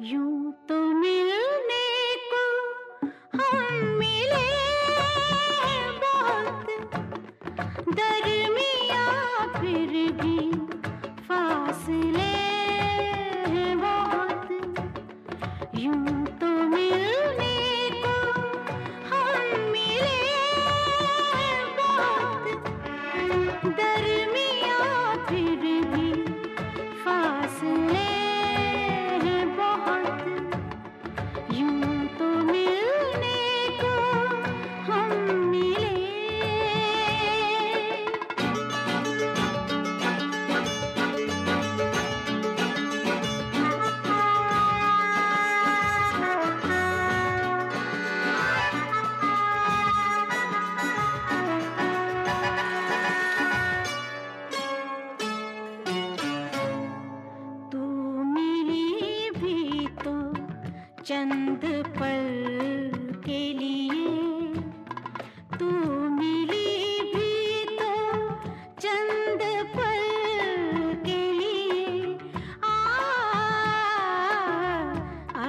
यूं तो मिलने को हम मिले बहुत, दरमियाँ फिर भी फासले हैं बहुत। यूं तो मिलने को हम मिले बहुत, दरमियाँ फिर भी फासले हैं बहुत। यूं तो मिलने को हम मिले। तू मिली भी तो चंद पल के लिए, तू मिली भी तो चंद पल के लिए। आ, आ,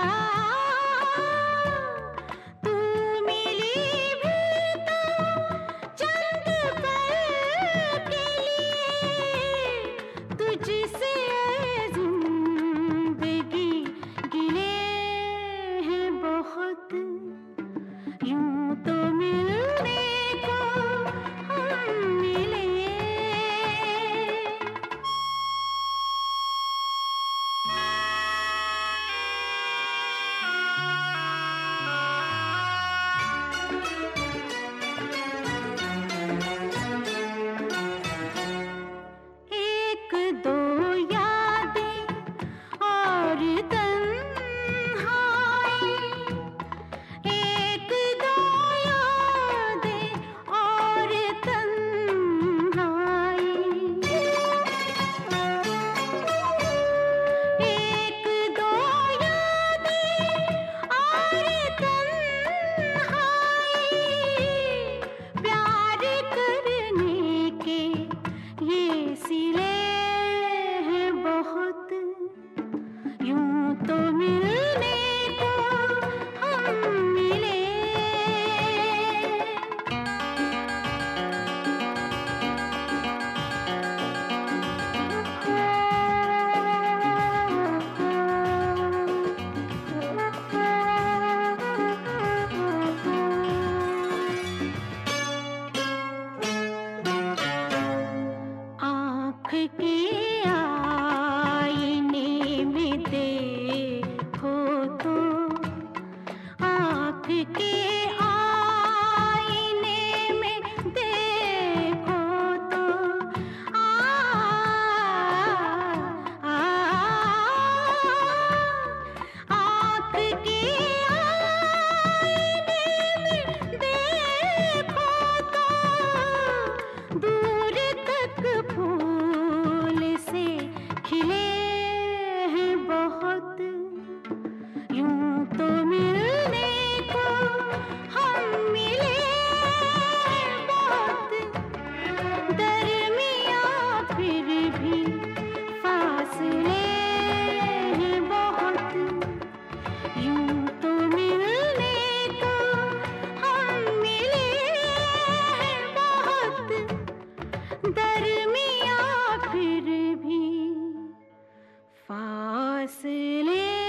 तू मिली भी तो चंद पल के लिए, तुझसे जिंदगी गिले हैं बहुत। यूं तो मिलने को हम मिले। एक दो यादें और तन्हाई, एक दो यादें और तन्हाई, एक दो यादें और तन्हाई। प्यार करने के ये सिले हैं बहुत। यूं तो मिलने को हम मिले। आँख के आईने में देखो तो, आँख के आईने में देखो तो, आ, आ, आँख के आईने में देखो तो, दूर तक फूल से खिले हैं बहुत। यूं तो मिलने को हम मिले बहुत, दरमियाँ फिर भी फासले हैं बहुत। यूं तो मिलने को हम मिले बहुत, दरमियाँ फिर भी फासले